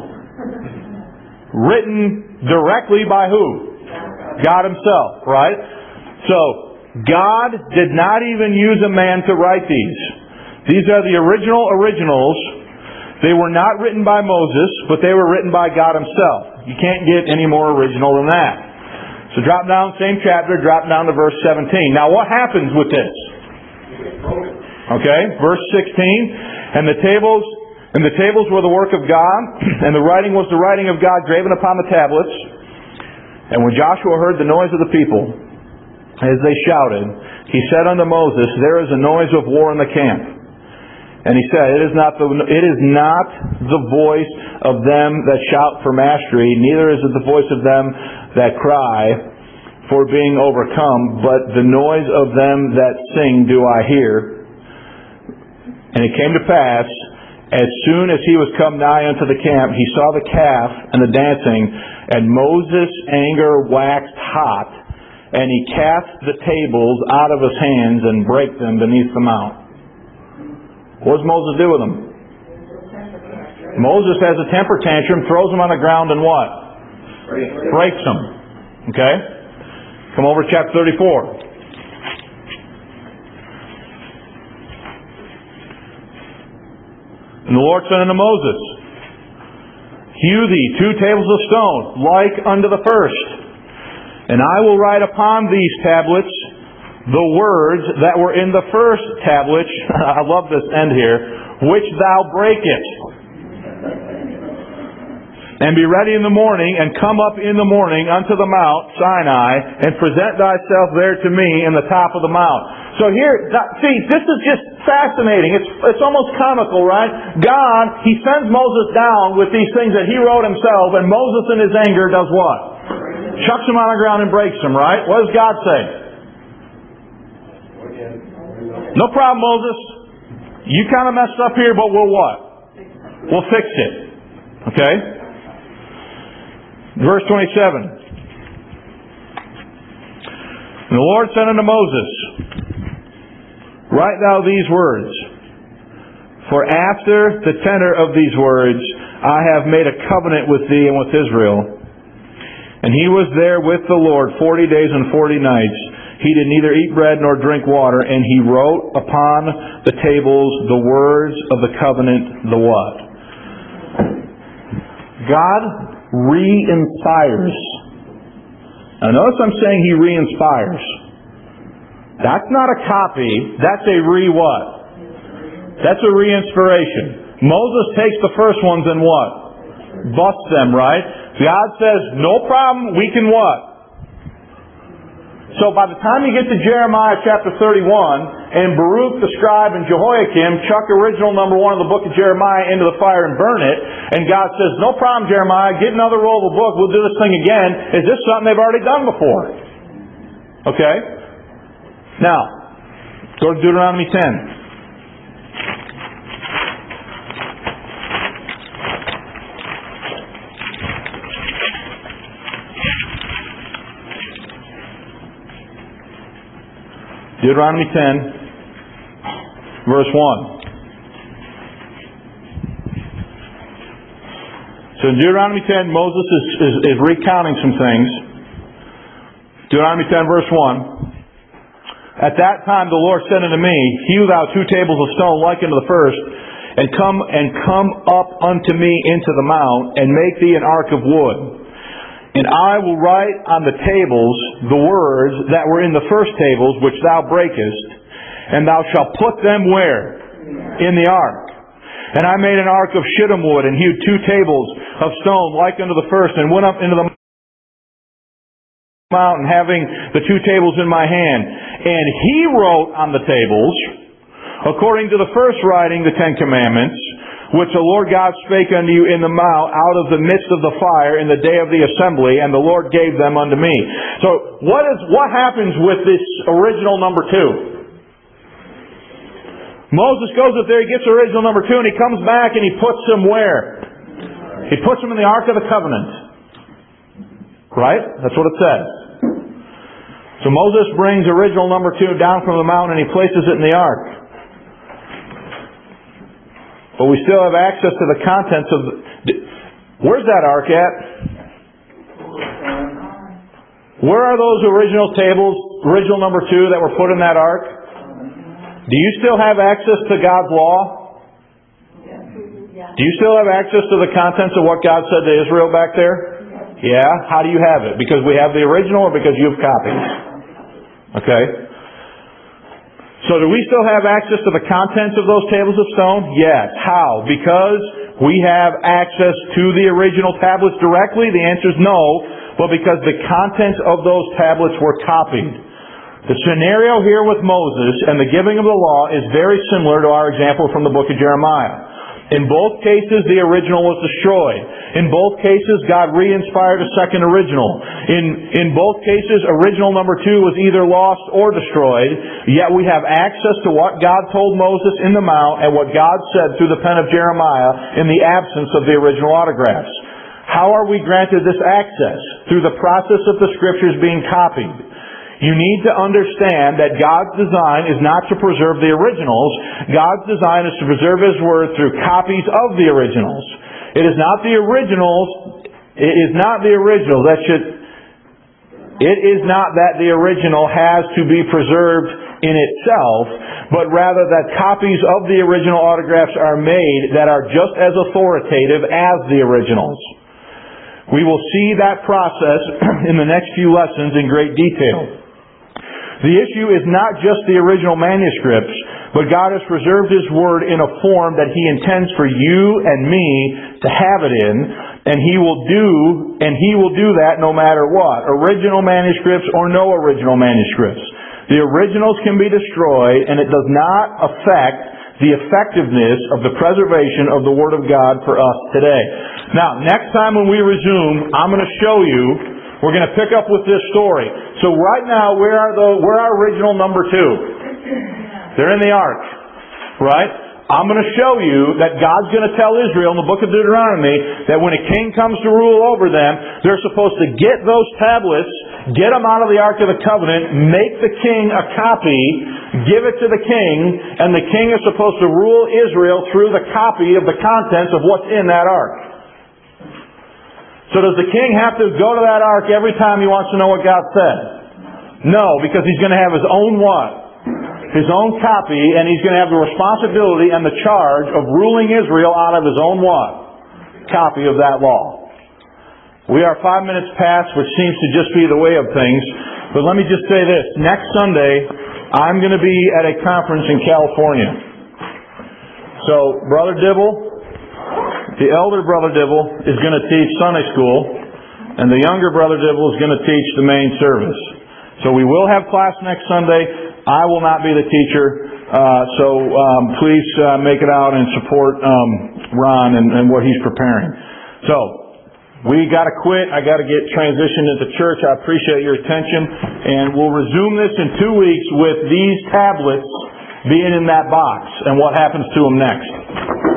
written directly by who? God Himself, right? So, God did not even use a man to write these. These are the original originals. They were not written by Moses, but they were written by God Himself. You can't get any more original than that. So drop down, same chapter, drop down to verse seventeen. Now what happens with this? Okay, verse sixteen. And the tables, and the tables were the work of God, and the writing was the writing of God graven upon the tablets. And when Joshua heard the noise of the people, as they shouted, he said unto Moses, there is a noise of war in the camp. And he said, it is not the it is not the voice of them that shout for mastery, neither is it the voice of them that cry for being overcome, but the noise of them that sing do I hear. And it came to pass, as soon as he was come nigh unto the camp, he saw the calf and the dancing, and Moses' anger waxed hot, and he cast the tables out of his hands and brake them beneath the mount. What does Moses do with them? Moses has a temper tantrum, throws them on the ground, and what? Breaks them. Okay? Come over to chapter thirty-four. And the Lord said unto Moses, hew thee two tables of stone, like unto the first. And I will write upon these tablets the words that were in the first tablets. I love this end here. Which thou breakest. And be ready in the morning, and come up in the morning unto the mount Sinai, and present thyself there to me in the top of the mount. So here, see, this is just fascinating. It's it's almost comical, right? God, He sends Moses down with these things that He wrote Himself, and Moses in his anger does what? Chucks them on the ground and breaks them, right? What does God say? No problem, Moses. You kind of messed up here, but we'll what? We'll fix it. Okay? Verse twenty-seven. And the Lord said unto Moses, write thou these words, for after the tenor of these words I have made a covenant with thee and with Israel. And he was there with the Lord forty days and forty nights. He did neither eat bread nor drink water, and he wrote upon the tables the words of the covenant, the what? God re-inspires. Now notice I'm saying He re-inspires. That's not a copy. That's a re-what? That's a re-inspiration. Moses takes the first ones and what? Busts them, right? God says, no problem, we can what? So by the time you get to Jeremiah chapter thirty-one, and Baruch the scribe and Jehoiakim chuck original number one of the book of Jeremiah into the fire and burn it, and God says, no problem, Jeremiah, get another roll of the book, we'll do this thing again. Is this something they've already done before? Okay? Now, go to Deuteronomy ten. Deuteronomy ten, verse one. So in Deuteronomy ten, Moses is, is, is recounting some things. Deuteronomy ten, verse one. At that time the Lord said unto me, hew thou two tables of stone like unto the first, and come and come up unto me into the mount, and make thee an ark of wood. And I will write on the tables the words that were in the first tables which thou breakest, and thou shalt put them where? In the ark. And I made an ark of shittim wood, and hewed two tables of stone like unto the first, and went up into the mountain, having the two tables in my hand. And he wrote on the tables, according to the first writing, the Ten Commandments, which the Lord God spake unto you in the mount out of the midst of the fire in the day of the assembly, and the Lord gave them unto me. So what is what happens with this original number two? Moses goes up there, he gets original number two, and he comes back and he puts them where? He puts them in the Ark of the Covenant. Right? That's what it says. So Moses brings original number two down from the mountain and he places it in the Ark. But we still have access to the contents of the... Where's that ark at? Where are those original tables, original number two, that were put in that ark? Do you still have access to God's law? Do you still have access to the contents of what God said to Israel back there? Yeah? How do you have it? Because we have the original or because you have copies? Okay. So do we still have access to the contents of those tables of stone? Yes. How? Because we have access to the original tablets directly? The answer is no, but because the contents of those tablets were copied. The scenario here with Moses and the giving of the law is very similar to our example from the book of Jeremiah. In both cases, the original was destroyed. In both cases, God re-inspired a second original. In, in both cases, original number two was either lost or destroyed, yet we have access to what God told Moses in the Mount and what God said through the pen of Jeremiah in the absence of the original autographs. How are we granted this access? Through the process of the Scriptures being copied. You need to understand that God's design is not to preserve the originals. God's design is to preserve His Word through copies of the originals. It is not the originals. It is not the original that should... It is not that the original has to be preserved in itself, but rather that copies of the original autographs are made that are just as authoritative as the originals. We will see that process in the next few lessons in great detail. The issue is not just the original manuscripts, but God has preserved His Word in a form that He intends for you and me to have it in, and He will do, and He will do that no matter what, original manuscripts or no original manuscripts. The originals can be destroyed, and it does not affect the effectiveness of the preservation of the Word of God for us today. Now, next time when we resume, I'm going to show you, we're going to pick up with this story. So right now, where are the where are original number two? They're in the ark, right? I'm going to show you that God's going to tell Israel in the book of Deuteronomy that when a king comes to rule over them, they're supposed to get those tablets, get them out of the Ark of the Covenant, make the king a copy, give it to the king, and the king is supposed to rule Israel through the copy of the contents of what's in that ark. So does the king have to go to that ark every time he wants to know what God said? No, because he's going to have his own what? His own copy, and he's going to have the responsibility and the charge of ruling Israel out of his own what? Copy of that law. We are five minutes past, which seems to just be the way of things. But let me just say this. Next Sunday, I'm going to be at a conference in California. So, Brother Dibble, the elder Brother Dibble is going to teach Sunday school, and the younger Brother Dibble is going to teach the main service. So we will have class next Sunday. I will not be the teacher, uh, so um, please uh, make it out and support um, Ron and, and what he's preparing. So, we got to quit. I got to get transitioned into church. I appreciate your attention, and we'll resume this in two weeks with these tablets being in that box and what happens to them next.